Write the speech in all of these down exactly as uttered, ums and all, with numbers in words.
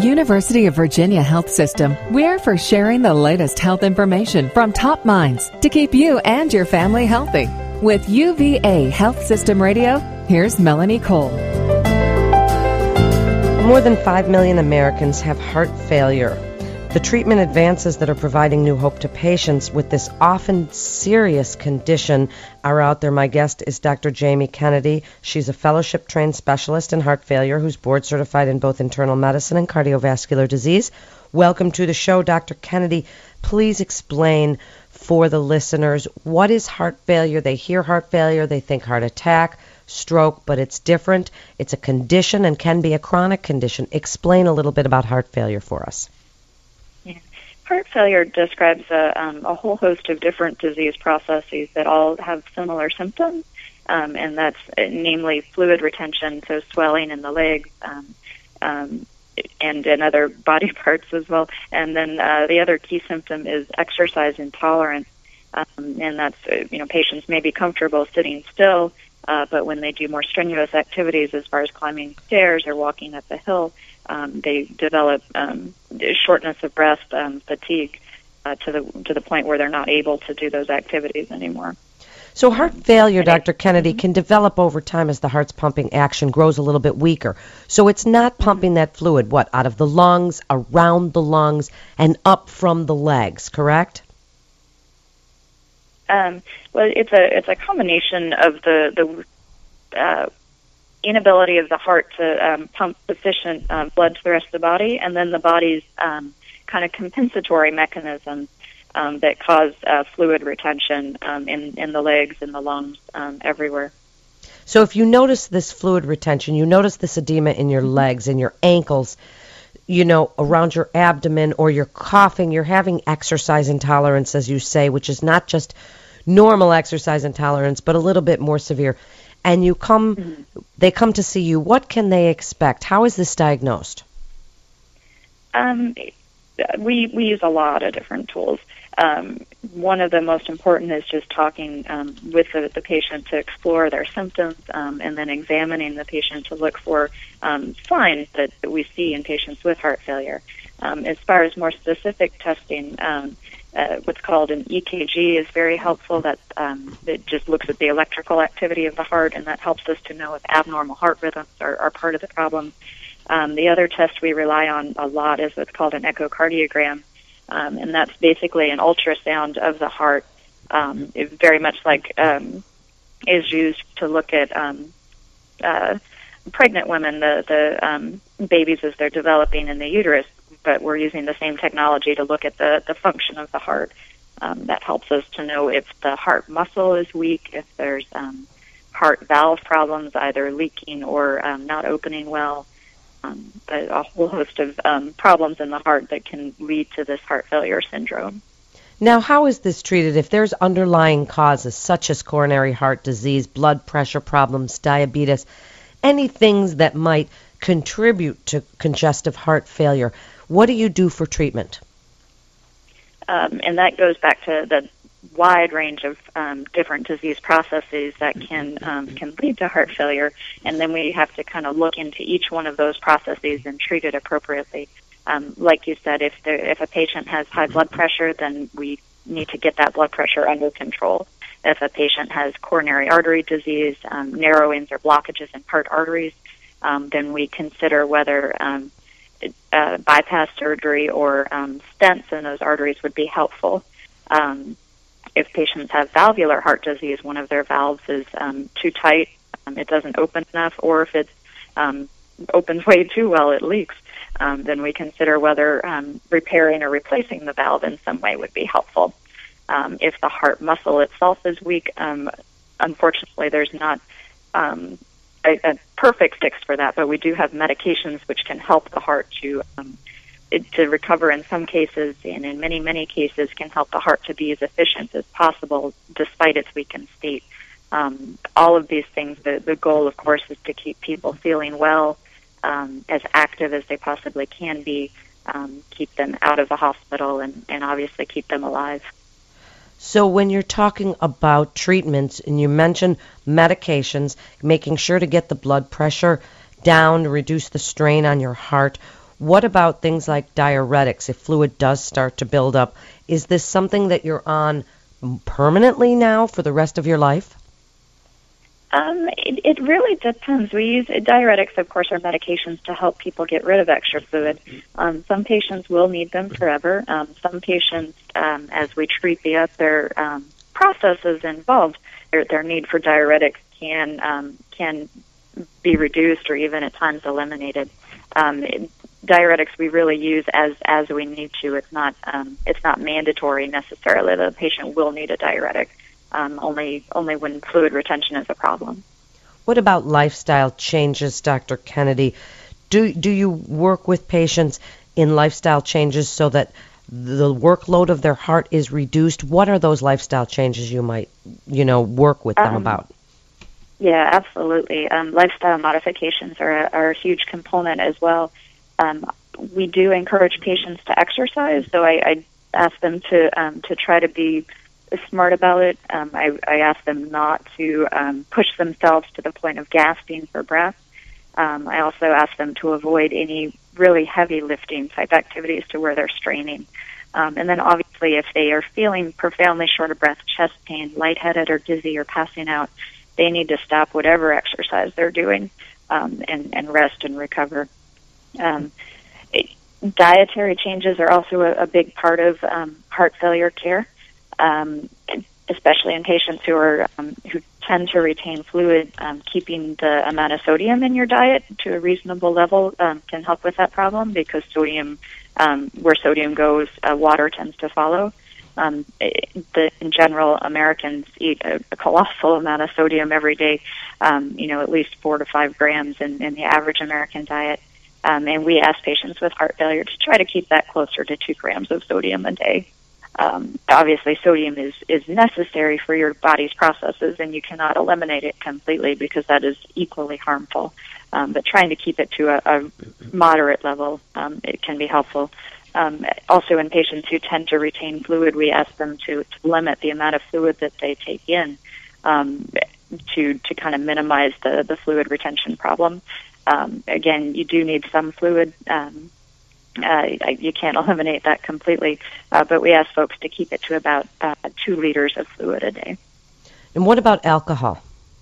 University of Virginia Health System, we're for sharing the latest health information from top minds to keep you and your family healthy. With U V A Health System Radio, here's Melanie Cole. More than five million Americans have heart failure. The treatment advances that are providing new hope to patients with this often serious condition are out there. My guest is Doctor Jamie Kennedy. She's a fellowship-trained specialist in heart failure who's board-certified in both internal medicine and cardiovascular disease. Welcome to the show, Doctor Kennedy. Please explain for the listeners, what is heart failure? They hear heart failure, they think heart attack, stroke, but it's different. It's a condition and can be a chronic condition. Explain a little bit about heart failure for us. Heart failure describes a, um, a whole host of different disease processes that all have similar symptoms, um, and that's uh, namely fluid retention, so swelling in the legs, um, um, and in other body parts as well. And then uh, the other key symptom is exercise intolerance, um, and that's, uh, you know, patients may be comfortable sitting still, uh, but when they do more strenuous activities as far as climbing stairs or walking up a hill, Um, they develop um, shortness of breath, um, fatigue, uh, to the to the point where they're not able to do those activities anymore. So heart failure, Doctor Kennedy, can develop over time as the heart's pumping action grows a little bit weaker. So it's not pumping that fluid, what, out of the lungs, around the lungs, and up from the legs, correct? Um, well, it's a it's a combination of the the uh, inability of the heart to um, pump sufficient um, blood to the rest of the body, and then the body's um, kind of compensatory mechanisms um, that cause uh, fluid retention um, in, in the legs, in the lungs, um, everywhere. So if you notice this fluid retention, you notice this edema in your legs, in your ankles, you know, around your abdomen, or you're coughing, you're having exercise intolerance, as you say, which is not just normal exercise intolerance, but a little bit more severe, and you come, mm-hmm. they come to see you, what can they expect? How is this diagnosed? Um, we we use a lot of different tools. Um, one of the most important is just talking um, with the, the patient to explore their symptoms, um, and then examining the patient to look for um, signs that, that we see in patients with heart failure. Um, as far as more specific testing, um, Uh, what's called an E K G is very helpful. That um, it just looks at the electrical activity of the heart, and that helps us to know if abnormal heart rhythms are, are part of the problem. Um, the other test we rely on a lot is what's called an echocardiogram, um, and that's basically an ultrasound of the heart. Um, it very much like um, is used to look at um, uh, pregnant women, the the um, babies as they're developing in the uterus. But we're using the same technology to look at the, the function of the heart. Um, that helps us to know if the heart muscle is weak, if there's um, heart valve problems, either leaking or um, not opening well, um, but a whole host of um, problems in the heart that can lead to this heart failure syndrome. Now, how is this treated if there's underlying causes such as coronary heart disease, blood pressure problems, diabetes, any things that might contribute to congestive heart failure? What do you do for treatment? Um, and that goes back to the wide range of um, different disease processes that can um, can lead to heart failure, and then we have to kind of look into each one of those processes and treat it appropriately. Um, like you said, if there, if a patient has high blood pressure, then we need to get that blood pressure under control. If a patient has coronary artery disease, um, narrowings or blockages in heart arteries, um, then we consider whether um, Uh, bypass surgery or um, stents in those arteries would be helpful. Um, if patients have valvular heart disease, one of their valves is um, too tight, um, it doesn't open enough, or if it um, opens way too well, it leaks, um, then we consider whether um, repairing or replacing the valve in some way would be helpful. Um, if the heart muscle itself is weak, um, unfortunately there's not um, A, a perfect fix for that, but we do have medications which can help the heart to um, it, to recover in some cases, and in many, many cases can help the heart to be as efficient as possible despite its weakened state. Um, all of these things, the, the goal, of course, is to keep people feeling well, um, as active as they possibly can be, um, keep them out of the hospital, and, and obviously keep them alive. So when you're talking about treatments, and you mentioned medications, making sure to get the blood pressure down to reduce the strain on your heart, What about things like diuretics? If fluid does start to build up, is this something that you're on permanently now for the rest of your life? Um, it, it really depends. We use diuretics, of course, are medications to help people get rid of extra fluid. Um, some patients will need them forever. Um, some patients, um, as we treat the other um, processes involved, their, their need for diuretics can um, can be reduced or even at times eliminated. Um, it, diuretics we really use as as we need to. It's not um, it's not mandatory necessarily that the patient will need a diuretic. Um, only only when fluid retention is a problem. What about lifestyle changes, Doctor Kennedy? Do do you work with patients in lifestyle changes so that the workload of their heart is reduced? What are those lifestyle changes you might, you know, work with them um, about? Yeah, absolutely. Um, lifestyle modifications are a, are a huge component as well. Um, we do encourage patients to exercise, so I, I ask them to um, to try to be smart about it. Um, I, I ask them not to um, push themselves to the point of gasping for breath. Um, I also ask them to avoid any really heavy lifting type activities to where they're straining. Um, and then obviously if they are feeling profoundly short of breath, chest pain, lightheaded or dizzy or passing out, they need to stop whatever exercise they're doing um, and, and rest and recover. Um, it, dietary changes are also a, a big part of um, heart failure care. Um, especially in patients who are um, who tend to retain fluid, um, keeping the amount of sodium in your diet to a reasonable level um, can help with that problem because sodium, um, where sodium goes, uh, water tends to follow. Um, it, the, in general, Americans eat a, a colossal amount of sodium every day, um, you know, at least four to five grams in, in the average American diet. Um, and we ask patients with heart failure to try to keep that closer to two grams of sodium a day. Um, obviously, sodium is, is necessary for your body's processes, and you cannot eliminate it completely because that is equally harmful. Um, but trying to keep it to a, a moderate level, um, it can be helpful. Um, also, in patients who tend to retain fluid, we ask them to, to limit the amount of fluid that they take in um, to to kind of minimize the, the fluid retention problem. Um, again, you do need some fluid. Um, Uh, you can't eliminate that completely, uh, but we ask folks to keep it to about uh, two liters of fluid a day. And what about alcohol?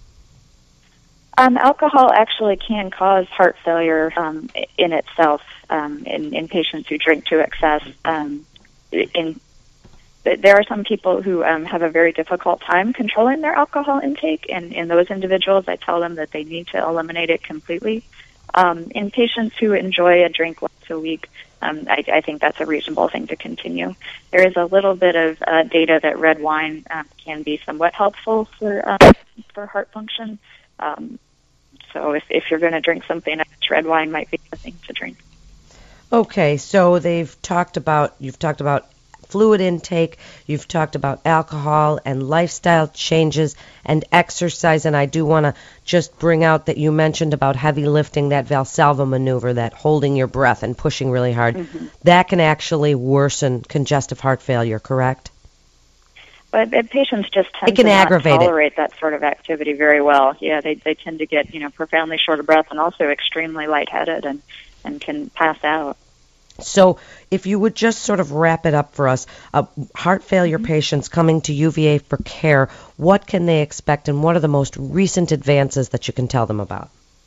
Um, alcohol actually can cause heart failure um, in itself um, in, in patients who drink to excess. Um, in, there are some people who um, have a very difficult time controlling their alcohol intake, and in those individuals, I tell them that they need to eliminate it completely. Um, in patients who enjoy a drink once a week, um, I, I think that's a reasonable thing to continue. There is a little bit of uh, data that red wine um, can be somewhat helpful for um, for heart function. Um, so if, if you're going to drink something, red wine might be the thing to drink. Okay, so they've talked about you've talked about fluid intake, you've talked about alcohol and lifestyle changes and exercise, and I do want to just bring out that you mentioned about heavy lifting, that Valsalva maneuver, that holding your breath and pushing really hard. Mm-hmm. That can actually worsen congestive heart failure, correct? But patients just tend to not tolerate it. that sort of activity very well. Yeah, they they tend to get, you know, profoundly short of breath and also extremely lightheaded and, and can pass out. So if you would just sort of wrap it up for us, uh, heart failure mm-hmm. patients coming to U V A for care, what can they expect and what are the most recent advances that you can tell them about?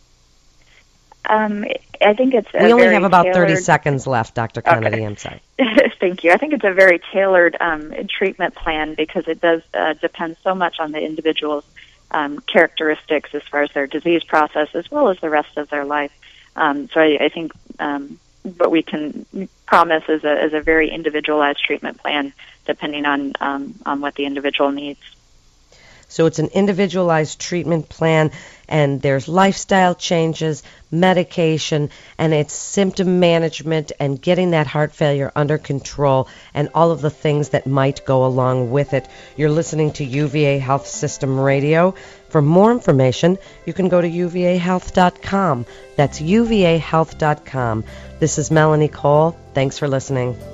Um, I think it's We a only very have about tailored... thirty seconds left, Doctor Kennedy. Okay. I'm sorry. Thank you. I think it's a very tailored um, treatment plan because it does uh, depend so much on the individual's um, characteristics as far as their disease process as well as the rest of their life. Um, so I, I think um, what we can promise is a, is a very individualized treatment plan depending on um, on what the individual needs. So it's an individualized treatment plan, and there's lifestyle changes, medication, and it's symptom management and getting that heart failure under control and all of the things that might go along with it. You're listening to U V A Health System Radio. For more information, you can go to U V A health dot com. That's U V A health dot com. This is Melanie Cole. Thanks for listening.